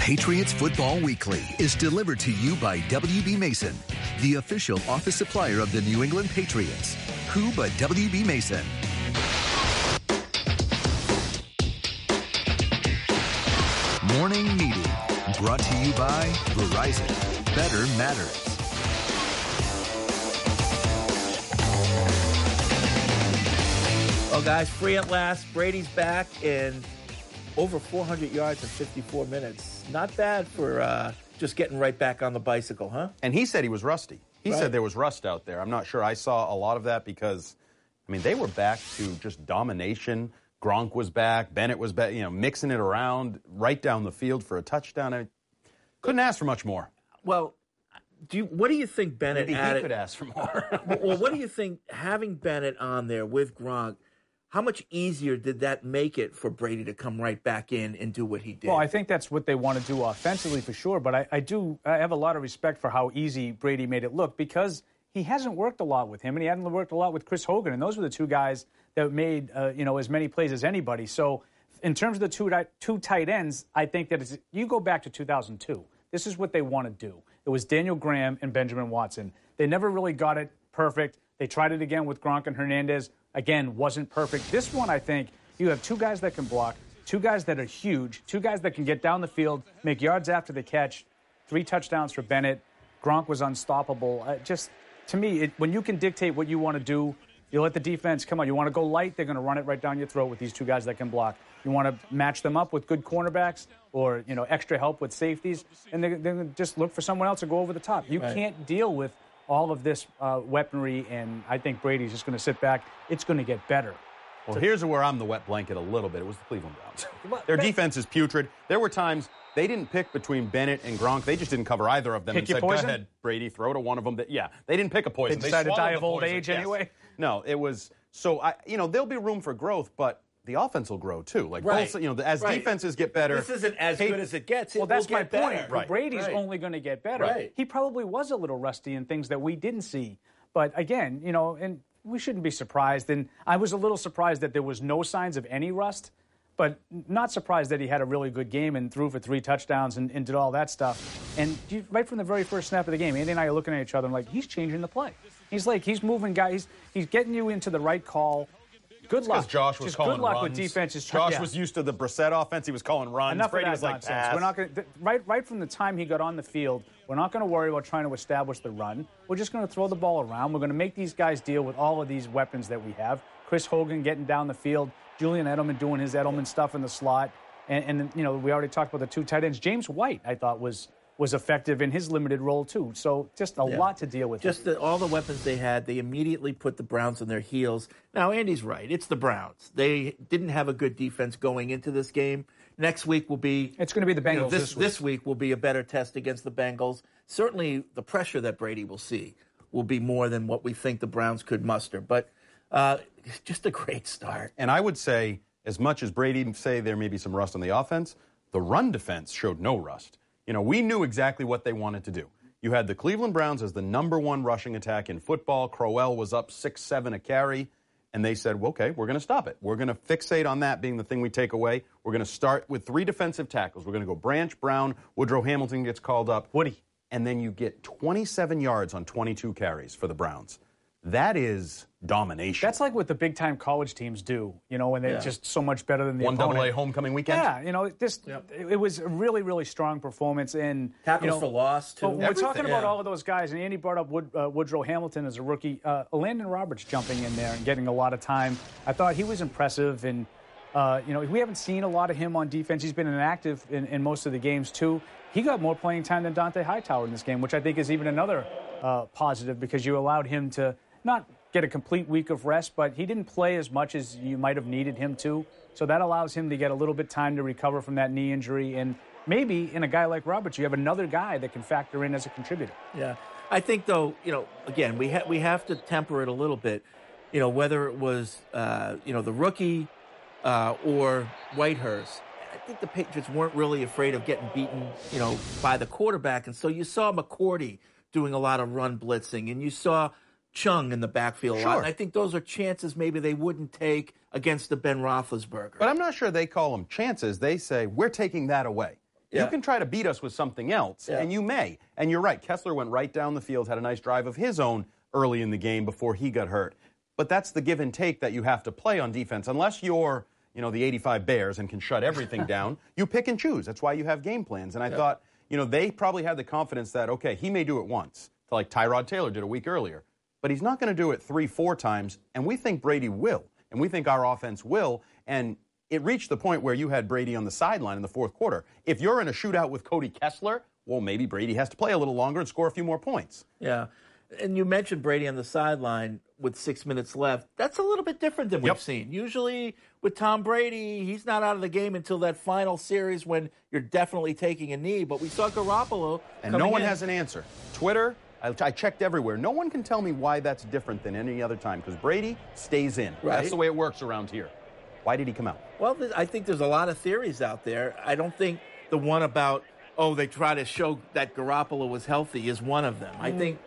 Patriots Football Weekly is delivered to you by WB Mason, the official office supplier of the New England Patriots. Who but WB Mason? Morning Meeting, brought to you by Verizon. Better matters. Well, guys, free at last. Brady's back in over 400 yards in 54 minutes. Not bad for just getting right back on the bicycle, huh? And he said he was rusty. He said there was rust out there. I'm not sure I saw a lot of that because, I mean, they were back to just domination. Gronk was back. Bennett was back, mixing it around right down the field for a touchdown. I couldn't ask for much more. Well, what do you think Bennett Maybe added? he could ask for more. Well, what do you think having Bennett on there with Gronk, how much easier did that make it for Brady to come right back in and do what he did? Well, I think that's what they want to do offensively for sure, but I have a lot of respect for how easy Brady made it look because he hasn't worked a lot with him, and he hadn't worked a lot with Chris Hogan, and those were the two guys that made as many plays as anybody. So in terms of the two tight ends, I think that you go back to 2002. This is what they want to do. It was Daniel Graham and Benjamin Watson. They never really got it perfect. They tried it again with Gronk and Hernandez. Again, wasn't perfect. This one, I think, you have two guys that can block, two guys that are huge, two guys that can get down the field, make yards after the catch, 3 touchdowns for Bennett. Gronk was unstoppable. To me, when you can dictate what you want to do, you let the defense come on. You want to go light, they're going to run it right down your throat with these two guys that can block. You want to match them up with good cornerbacks or, extra help with safeties, and they're going to just look for someone else to go over the top. You can't deal with all of this weaponry, and I think Brady's just going to sit back. It's going to get better. Well, here's where I'm the wet blanket a little bit. It was the Cleveland Browns. Their defense is putrid. There were times they didn't pick between Bennett and Gronk. They just didn't cover either of them and said, go ahead, Brady, throw to one of them. They didn't pick a poison. They decided to die of old age anyway? No, it was so, there'll be room for growth, but the offense will grow too. As defenses get better. This isn't as good as it gets. Well, that's my point. Right. Brady's only going to get better. Right. He probably was a little rusty in things that we didn't see. But again, and we shouldn't be surprised. And I was a little surprised that there was no signs of any rust, but not surprised that he had a really good game and threw for 3 touchdowns and did all that stuff. And right from the very first snap of the game, Andy and I are looking at each other and he's changing the play. He's moving guys. He's getting you into the right call. Good luck. Because Josh was calling good luck runs. With defenses. Josh was used to the Brissett offense. He was calling runs. Enough Brady of was that like, nonsense. pass. We're not going right from the time he got on the field. We're not going to worry about trying to establish the run. We're just going to throw the ball around. We're going to make these guys deal with all of these weapons that we have. Chris Hogan getting down the field. Julian Edelman doing his Edelman stuff in the slot. And we already talked about the 2 tight ends. James White, I thought, was effective in his limited role, too. So just a lot to deal with. Just all the weapons they had, they immediately put the Browns on their heels. Now, Andy's right. It's the Browns. They didn't have a good defense going into this game. Next week will be... It's going to be the Bengals this week will be a better test against the Bengals. Certainly, the pressure that Brady will see will be more than what we think the Browns could muster. But just a great start. And I would say, as much as Brady say there may be some rust on the offense, the run defense showed no rust. We knew exactly what they wanted to do. You had the Cleveland Browns as the #1 rushing attack in football. Crowell was up 6-7 a carry, and they said, well, okay, we're going to stop it. We're going to fixate on that being the thing we take away. We're going to start with 3 defensive tackles. We're going to go Branch, Brown, Woodrow Hamilton gets called up. Woody. And then you get 27 yards on 22 carries for the Browns. That is domination. That's like what the big-time college teams do, when they're just so much better than the opponent. 1AA homecoming weekend? Yeah, it was a really, really strong performance. And tackles for loss, too. We're talking about all of those guys, and Andy brought up Woodrow Hamilton as a rookie. Landon Roberts jumping in there and getting a lot of time. I thought he was impressive, and we haven't seen a lot of him on defense. He's been inactive in most of the games, too. He got more playing time than Dante Hightower in this game, which I think is even another positive because you allowed him to not get a complete week of rest, but he didn't play as much as you might have needed him to. So that allows him to get a little bit time to recover from that knee injury. And maybe in a guy like Roberts, you have another guy that can factor in as a contributor. Yeah. I think, though, again, we have to temper it a little bit. Whether it was, the rookie or Whitehurst, I think the Patriots weren't really afraid of getting beaten, by the quarterback. And so you saw McCourty doing a lot of run blitzing, and you saw Chung in the backfield a lot. And I think those are chances maybe they wouldn't take against the Ben Roethlisberger. But I'm not sure they call them chances. They say, we're taking that away. You can try to beat us with something else, and you may. And you're right. Kessler went right down the field, had a nice drive of his own early in the game before he got hurt. But that's the give and take that you have to play on defense. Unless you're, the 85 Bears and can shut everything down, you pick and choose. That's why you have game plans. And I thought, they probably had the confidence that, okay, he may do it once, like Tyrod Taylor did a week earlier. But he's not going to do it 3-4 times, and we think Brady will. And we think our offense will. And it reached the point where you had Brady on the sideline in the fourth quarter. If you're in a shootout with Cody Kessler, well, maybe Brady has to play a little longer and score a few more points. Yeah. And you mentioned Brady on the sideline with 6 minutes left. That's a little bit different than we've seen. Usually with Tom Brady, he's not out of the game until that final series when you're definitely taking a knee. But we saw Garoppolo and no one has an answer. Twitter, I checked everywhere. No one can tell me why that's different than any other time because Brady stays in. Right. That's the way it works around here. Why did he come out? Well, I think there's a lot of theories out there. I don't think the one about, they try to show that Garoppolo was healthy is one of them. I think,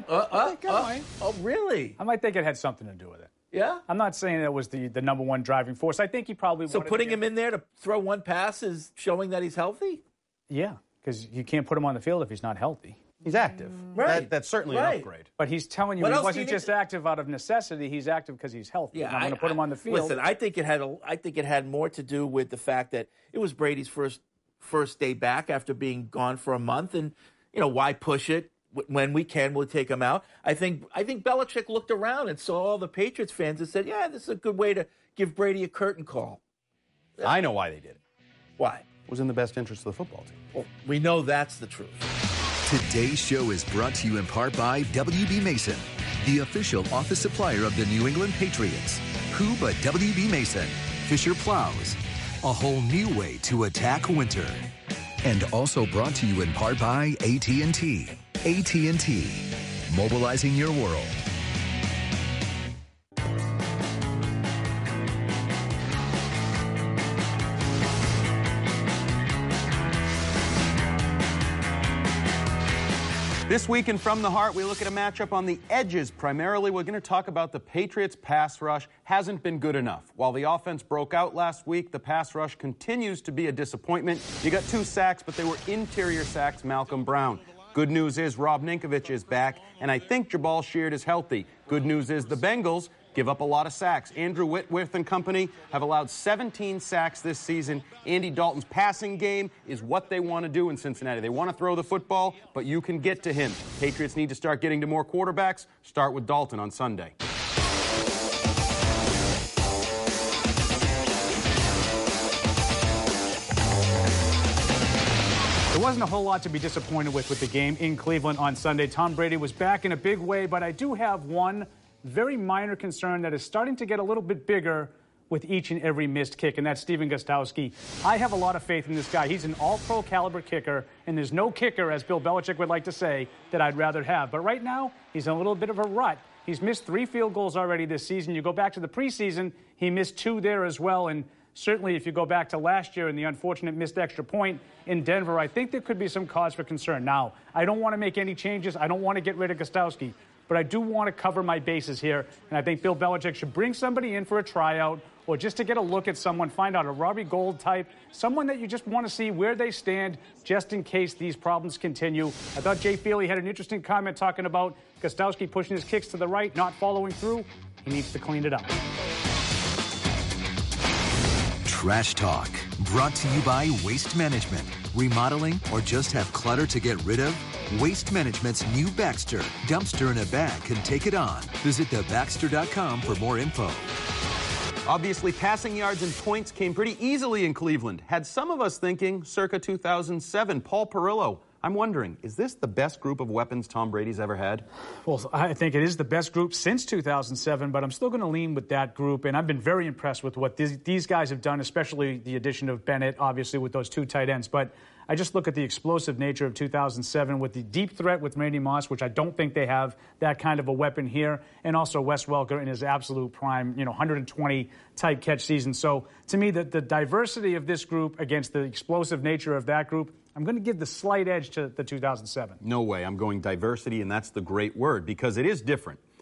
really? I might think it had something to do with it. Yeah? I'm not saying it was the number one driving force. I think he probably So putting him in there to throw one pass is showing that he's healthy? Yeah, because you can't put him on the field if he's not healthy. He's active. Right. That's certainly an upgrade. But he's telling you he wasn't just active out of necessity. He's active because he's healthy. Yeah, I'm going to put him on the field. Listen, I think it had more to do with the fact that it was Brady's first day back after being gone for a month, and why push it when we can? We'll take him out. I think Belichick looked around and saw all the Patriots fans and said, "Yeah, this is a good way to give Brady a curtain call." I know why they did it. Why? It was in the best interest of the football team. Well, we know that's the truth. Today's show is brought to you in part by WB Mason, the official office supplier of the New England Patriots. Who but WB Mason? Fisher Plows, a whole new way to attack winter. And also brought to you in part by AT&T. AT&T, mobilizing your world. This week in From the Heart, we look at a matchup on the edges. Primarily, we're going to talk about the Patriots' pass rush hasn't been good enough. While the offense broke out last week, the pass rush continues to be a disappointment. You got 2 sacks, but they were interior sacks, Malcolm Brown. Good news is Rob Ninkovich is back, and I think Jabal Sheard is healthy. Good news is the Bengals give up a lot of sacks. Andrew Whitworth and company have allowed 17 sacks this season. Andy Dalton's passing game is what they want to do in Cincinnati. They want to throw the football, but you can get to him. Patriots need to start getting to more quarterbacks. Start with Dalton on Sunday. There wasn't a whole lot to be disappointed with the game in Cleveland on Sunday. Tom Brady was back in a big way, but I do have one very minor concern that is starting to get a little bit bigger with each and every missed kick, and that's Stephen Gostkowski. I have a lot of faith in this guy. He's an all-pro caliber kicker, and there's no kicker, as Bill Belichick would like to say, that I'd rather have. But right now, he's in a little bit of a rut. He's missed 3 field goals already this season. You go back to the preseason, he missed 2 there as well, and certainly if you go back to last year and the unfortunate missed extra point in Denver, I think there could be some cause for concern. Now, I don't want to make any changes. I don't want to get rid of Gostkowski. But I do want to cover my bases here, and I think Bill Belichick should bring somebody in for a tryout or just to get a look at someone, find out a Robbie Gould type, someone that you just want to see where they stand just in case these problems continue. I thought Jay Feely had an interesting comment talking about Gostkowski pushing his kicks to the right, not following through. He needs to clean it up. Trash Talk, brought to you by Waste Management. Remodeling or just have clutter to get rid of? Waste Management's new Baxter dumpster in a bag can take it on. Visit thebaxter.com for more info. Obviously, passing yards and points came pretty easily in Cleveland. Had some of us thinking circa 2007. Paul Perillo, I'm wondering, is this the best group of weapons Tom Brady's ever had? Well, I think it is the best group since 2007, but I'm still going to lean with that group, and I've been very impressed with what these guys have done, especially the addition of Bennett, obviously, with those 2 tight ends. But I just look at the explosive nature of 2007 with the deep threat with Randy Moss, which I don't think they have that kind of a weapon here, and also Wes Welker in his absolute prime, 120-type catch season. So, to me, the diversity of this group against the explosive nature of that group, I'm going to give the slight edge to the 2007. No way. I'm going diversity, and that's the great word, because it is different.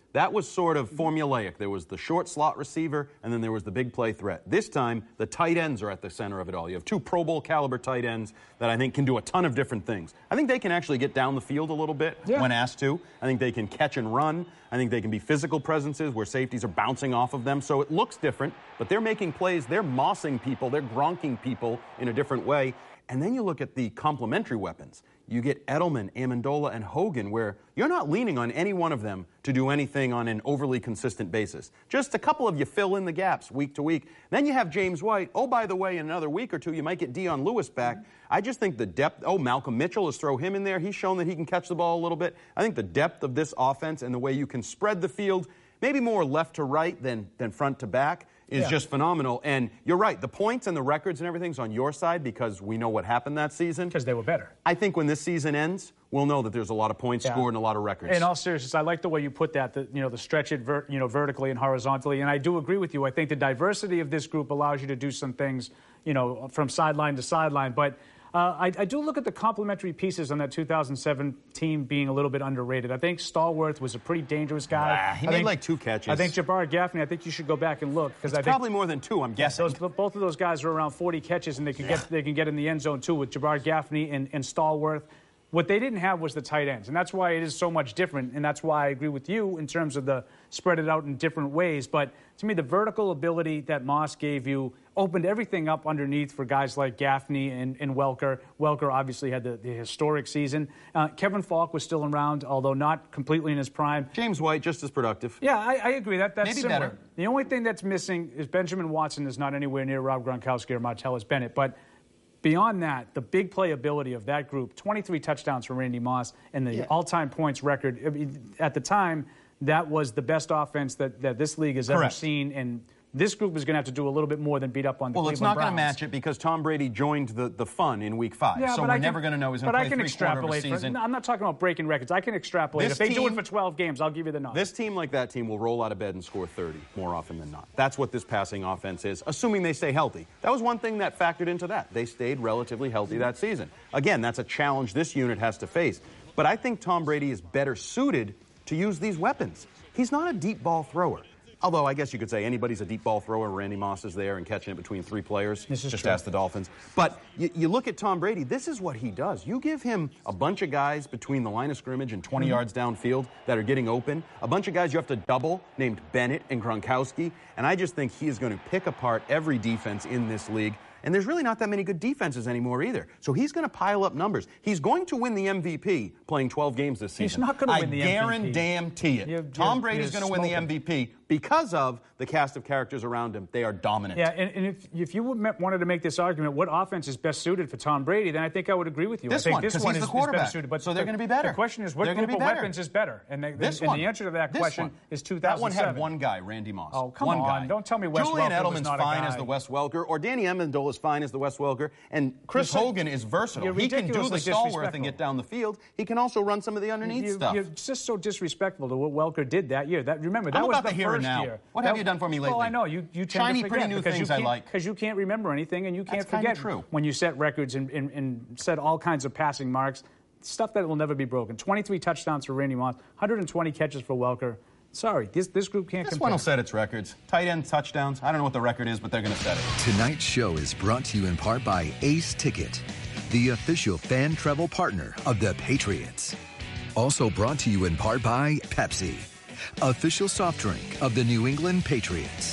that was sort of formulaic. There was the short slot receiver, and then there was the big play threat. This time, the tight ends are at the center of it all. You have two Pro Bowl caliber tight ends that I think can do a ton of different things. I think they can actually get down the field a little bit when asked to. I think they can catch and run. I think they can be physical presences where safeties are bouncing off of them. So it looks different, but they're making plays. They're mossing people. They're gronking people in a different way. And then you look at the complementary weapons. You get Edelman, Amendola, and Hogan, where you're not leaning on any one of them to do anything on an overly consistent basis. Just a couple of you fill in the gaps week to week. Then you have James White. Oh, by the way, in another week or two, you might get Dion Lewis back. I just think the depth. Oh, Malcolm Mitchell, let's throw him in there. He's shown that he can catch the ball a little bit. I think the depth of this offense and the way you can spread the field, maybe more left to right than front to back, is just phenomenal. And you're right, the points and the records and everything's on your side because we know what happened that season. Because they were better. I think when this season ends, we'll know that there's a lot of points scored and a lot of records. In all seriousness, I like the way you put that, the stretch it vertically and horizontally. And I do agree with you. I think the diversity of this group allows you to do some things, from sideline to sideline. But I do look at the complementary pieces on that 2007 team being a little bit underrated. I think Stallworth was a pretty dangerous guy. He made like 2 catches. I think Jabbar Gaffney, I think you should go back and look. It's probably more than 2, I'm guessing. Both of those guys are around 40 catches, and they can get in the end zone, too, with Jabbar Gaffney and Stallworth. What they didn't have was the tight ends, and that's why it is so much different, and that's why I agree with you in terms of the spread it out in different ways. But to me, the vertical ability that Moss gave you opened everything up underneath for guys like Gaffney and Welker. Welker obviously had the historic season. Kevin Falk was still around, although not completely in his prime. James White, just as productive. Yeah, I agree. That's maybe similar. Better. The only thing that's missing is Benjamin Watson is not anywhere near Rob Gronkowski or Martellus Bennett, but beyond that, the big playability of that group, 23 touchdowns for Randy Moss, and the all-time points record. I mean, at the time, that was the best offense that this league has ever seen, and this group is going to have to do a little bit more than beat up on the Cleveland Browns. Well, it's not going to Browns. match it because Tom Brady joined the fun in Week 5. So we're never going to know he's going to play 3/4 of a season. I'm not talking about breaking records. I can extrapolate. If they do it for 12 games, I'll give you the nod. This team, like that team, will roll out of bed and score 30 more often than not. That's what this passing offense is, assuming they stay healthy. That was one thing that factored into that. They stayed relatively healthy that season. Again, that's a challenge this unit has to face. But I think Tom Brady is better suited to use these weapons. He's not a deep ball thrower. Although I guess you could say anybody's a deep ball thrower. Randy Moss is there and catching it between 3 players. Just ask the Dolphins. But you look at Tom Brady, this is what he does. You give him a bunch of guys between the line of scrimmage and 20 yards downfield that are getting open, a bunch of guys you have to double named Bennett and Gronkowski, and I just think he is going to pick apart every defense in this league. And there's really not that many good defenses anymore either. So he's going to pile up numbers. He's going to win the MVP playing 12 games this season. He's not going to win the MVP. I guarantee it. Tom Brady's going to win the MVP because of the cast of characters around him. They are dominant. Yeah, and if you wanted to make this argument, what offense is best suited for Tom Brady, then I think I would agree with you. This I think one, because he's the quarterback. Better suited, but so they're going to be better. The question is, what group of weapons is better? And the answer to that question is 2007. That one had one guy, Randy Moss. Oh, come on. Guy. Don't tell me Wes Julian Welker Edelman's was not fine a guy. as the Wes Welker, or Danny Amendola is fine as the Wes Welker, and Chris Hogan is versatile. He can do the Stallworth and get down the field. He can also run some of the underneath stuff. You're just so disrespectful to what Welker did that year. Remember, that I'm was about the the here and first now. year. What have you done for me lately? Well, I know. You tend Shiny, to forget pretty new things I like. Because you can't remember anything, and you can't forget true. when you set records and set all kinds of passing marks, stuff that will never be broken. 23 touchdowns for Randy Moss, 120 catches for Welker. Sorry, this group can't compare. This one will set its records. Tight end touchdowns. I don't know what the record is, but they're going to set it. Tonight's show is brought to you in part by Ace Ticket, the official fan travel partner of the Patriots. Also brought to you in part by Pepsi, official soft drink of the New England Patriots.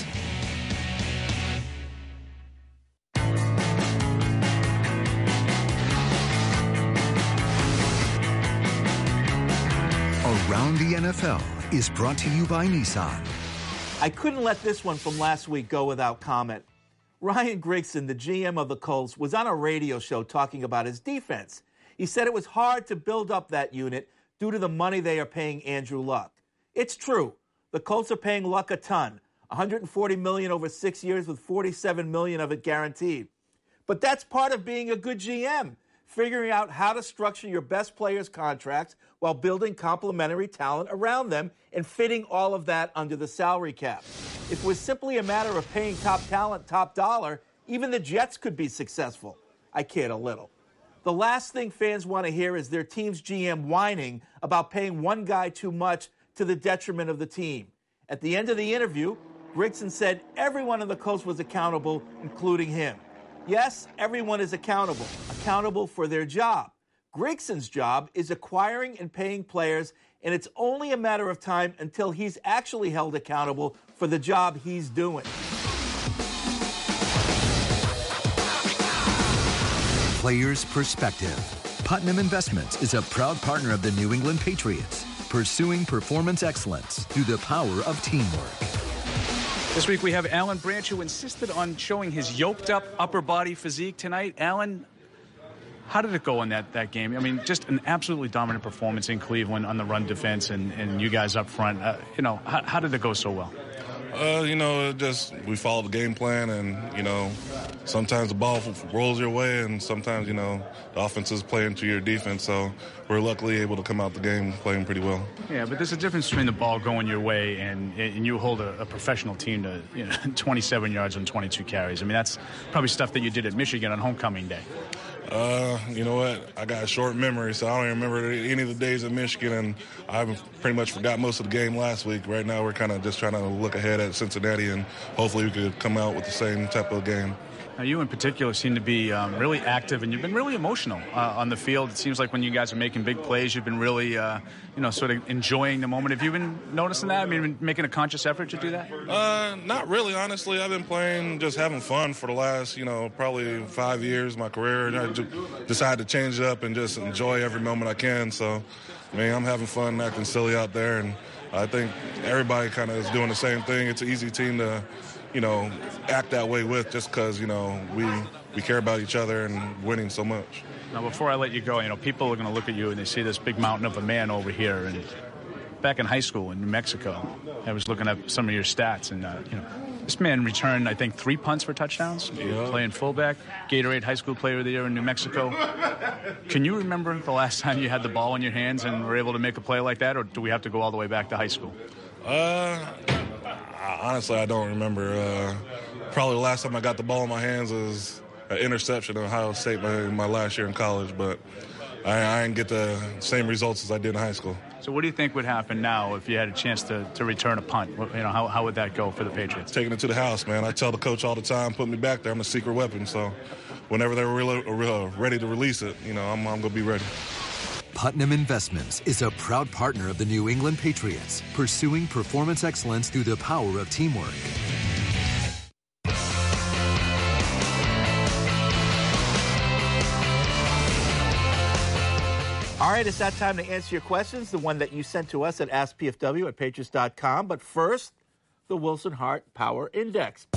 Around the NFL is brought to you by Nissan. I couldn't let this one from last week go without comment. Ryan Grigson, the GM of the Colts, was on a radio show talking about his defense. He said it was hard to build up that unit due to the money they are paying Andrew Luck. It's true. The Colts are paying Luck a ton, $140 million over 6 years with $47 million of it guaranteed. But that's part of being a good GM, figuring out how to structure your best players' contracts while building complementary talent around them and fitting all of that under the salary cap. If it was simply a matter of paying top talent top dollar, even the Jets could be successful. I kid a little. The last thing fans want to hear is their team's GM whining about paying one guy too much to the detriment of the team. At the end of the interview, Grigson said everyone on the Colts was accountable, including him. Yes, everyone is accountable for their job. Grigson's job is acquiring and paying players, and it's only a matter of time until he's actually held accountable for the job he's doing. Players' perspective. Putnam Investments is a proud partner of the New England Patriots, pursuing performance excellence through the power of teamwork. This week we have Alan Branch, who insisted on showing his yoked-up upper body physique tonight. Alan, how did it go in that game? I mean, just an absolutely dominant performance in Cleveland on the run defense and you guys up front. How did it go so well? We followed the game plan, and, sometimes the ball rolls your way, and sometimes, the offenses play into your defense. So we're luckily able to come out the game playing pretty well. Yeah, but there's a difference between the ball going your way and you hold a professional team to 27 yards on 22 carries. I mean, that's probably stuff that you did at Michigan on homecoming day. You know what? I got a short memory, so I don't even remember any of the days at Michigan, and I pretty much forgot most of the game last week. Right now, we're kind of just trying to look ahead at Cincinnati, and hopefully we could come out with the same type of game. Now, you in particular seem to be really active, and you've been really emotional on the field. It seems like when you guys are making big plays, you've been really, sort of enjoying the moment. Have you been noticing that? I mean, been making a conscious effort to do that? Not really, honestly. I've been playing, just having fun for the last, probably 5 years of my career. And I decided to change it up and just enjoy every moment I can. So, I'm having fun, acting silly out there, and I think everybody kind of is doing the same thing. It's an easy team to act that way with, just because, we care about each other and winning so much. Now, before I let you go, people are going to look at you and they see this big mountain of a man over here. And back in high school in New Mexico, I was looking at some of your stats, and, this man returned, I think, 3 punts for touchdowns, playing fullback, Gatorade High School Player of the Year in New Mexico. Can you remember the last time you had the ball in your hands and were able to make a play like that, or do we have to go all the way back to high school? Honestly, I don't remember. Probably the last time I got the ball in my hands was an interception at Ohio State my last year in college, but I didn't get the same results as I did in high school. So what do you think would happen now if you had a chance to return a punt? How would that go for the Patriots? Taking it to the house, man. I tell the coach all the time, put me back there. I'm a secret weapon, so whenever they're ready to release it, I'm going to be ready. Putnam Investments is a proud partner of the New England Patriots, pursuing performance excellence through the power of teamwork. All right, it's that time to answer your questions, the one that you sent to us at AskPFW@Patriots.com. But first, the Wilson Hart Power Index.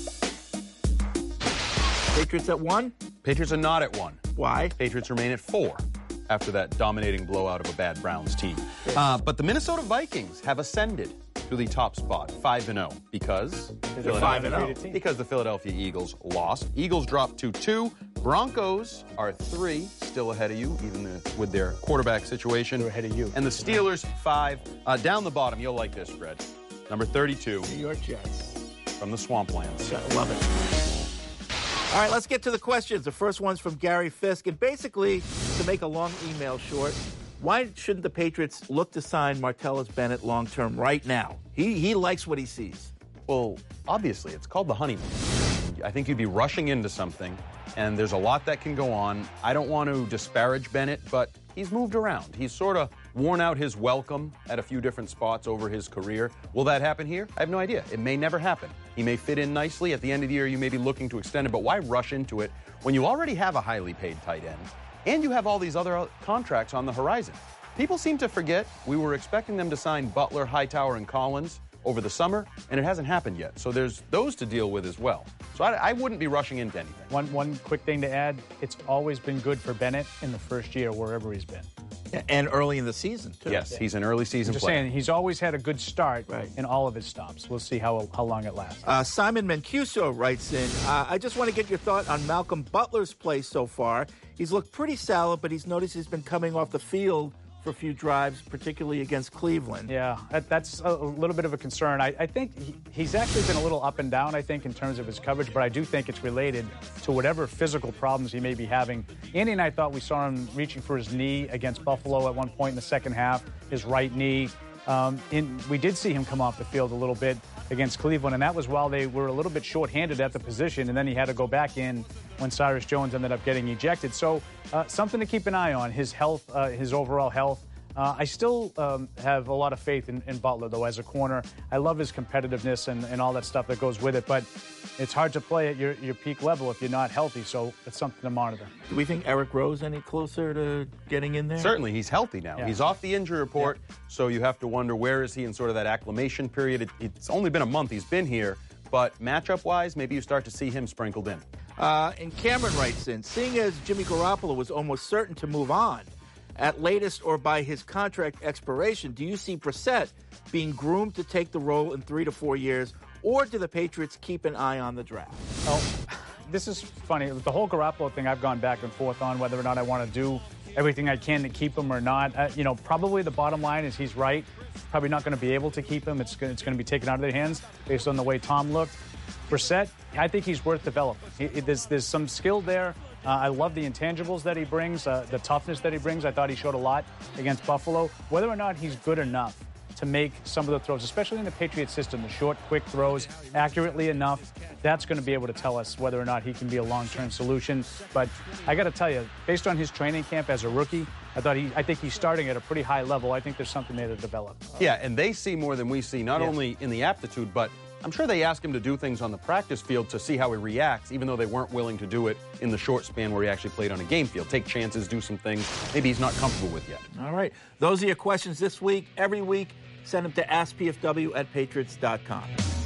Patriots at 1? Patriots are not at 1. Why? Patriots remain at 4 after that dominating blowout of a bad Browns team. But the Minnesota Vikings have ascended to the top spot, 5-0, because they're 5-0. Because the Philadelphia Eagles lost. Eagles dropped to 2. Broncos are 3, still ahead of you, even with their quarterback situation. They're ahead of you. And the Steelers 5. Down the bottom, you'll like this, Fred. Number 32. New York Jets. From the Swamplands. I love it. All right, let's get to the questions. The first one's from Gary Fisk. And basically, to make a long email short, why shouldn't the Patriots look to sign Martellus Bennett long-term right now? He likes what he sees. Well, obviously, it's called the honeymoon. I think you'd be rushing into something, and there's a lot that can go on. I don't want to disparage Bennett, but he's moved around. He's sort of worn out his welcome at a few different spots over his career. Will that happen here? I have no idea. It may never happen. He may fit in nicely. At the end of the year, you may be looking to extend it, but why rush into it when you already have a highly paid tight end and you have all these other contracts on the horizon? People seem to forget we were expecting them to sign Butler, Hightower, and Collins over the summer, and it hasn't happened yet. So there's those to deal with as well. So I wouldn't be rushing into anything. One quick thing to add, it's always been good for Bennett in the first year wherever he's been. And early in the season, too. Yes, he's an early season player. player. Saying, he's always had a good start in all of his stops. We'll see how long it lasts. Simon Mancuso writes in, I just want to get your thought on Malcolm Butler's play so far. He's looked pretty solid, but he's noticed he's been coming off the field for a few drives, particularly against Cleveland. Yeah, that's a little bit of a concern. I think he's actually been a little up and down, I think, in terms of his coverage, but I do think it's related to whatever physical problems he may be having. Andy and I thought we saw him reaching for his knee against Buffalo at one point in the second half, his right knee. We did see him come off the field a little bit against Cleveland, and that was while they were a little bit shorthanded at the position, and then he had to go back in when Cyrus Jones ended up getting ejected. So something to keep an eye on, his health, his overall health. I still have a lot of faith in Butler, though, as a corner. I love his competitiveness and all that stuff that goes with it, but it's hard to play at your peak level if you're not healthy, so it's something to monitor. Do we think Eric Rose any closer to getting in there? Certainly, he's healthy now. Yeah. He's off the injury report, so you have to wonder where is he in sort of that acclimation period. It's only been a month he's been here, but matchup-wise, maybe you start to see him sprinkled in. And Cameron writes in, seeing as Jimmy Garoppolo was almost certain to move on, at latest or by his contract expiration, do you see Brissett being groomed to take the role in 3 to 4 years, or do the Patriots keep an eye on the draft? Oh, this is funny. The whole Garoppolo thing I've gone back and forth on whether or not I want to do everything I can to keep him or not. Probably the bottom line is he's right. Probably not going to be able to keep him. It's going to be taken out of their hands based on the way Tom looked. Brissett, I think he's worth developing. There's some skill there. I love the intangibles that he brings, the toughness that he brings. I thought he showed a lot against Buffalo. Whether or not he's good enough to make some of the throws, especially in the Patriots system, the short, quick throws, accurately enough, that's going to be able to tell us whether or not he can be a long-term solution. But I got to tell you, based on his training camp as a rookie, I think he's starting at a pretty high level. I think there's something there to develop. Yeah, and they see more than we see, not only in the aptitude, but I'm sure they ask him to do things on the practice field to see how he reacts, even though they weren't willing to do it in the short span where he actually played on a game field. Take chances, do some things maybe he's not comfortable with yet. All right. Those are your questions this week. Every week, send them to askpfw@patriots.com.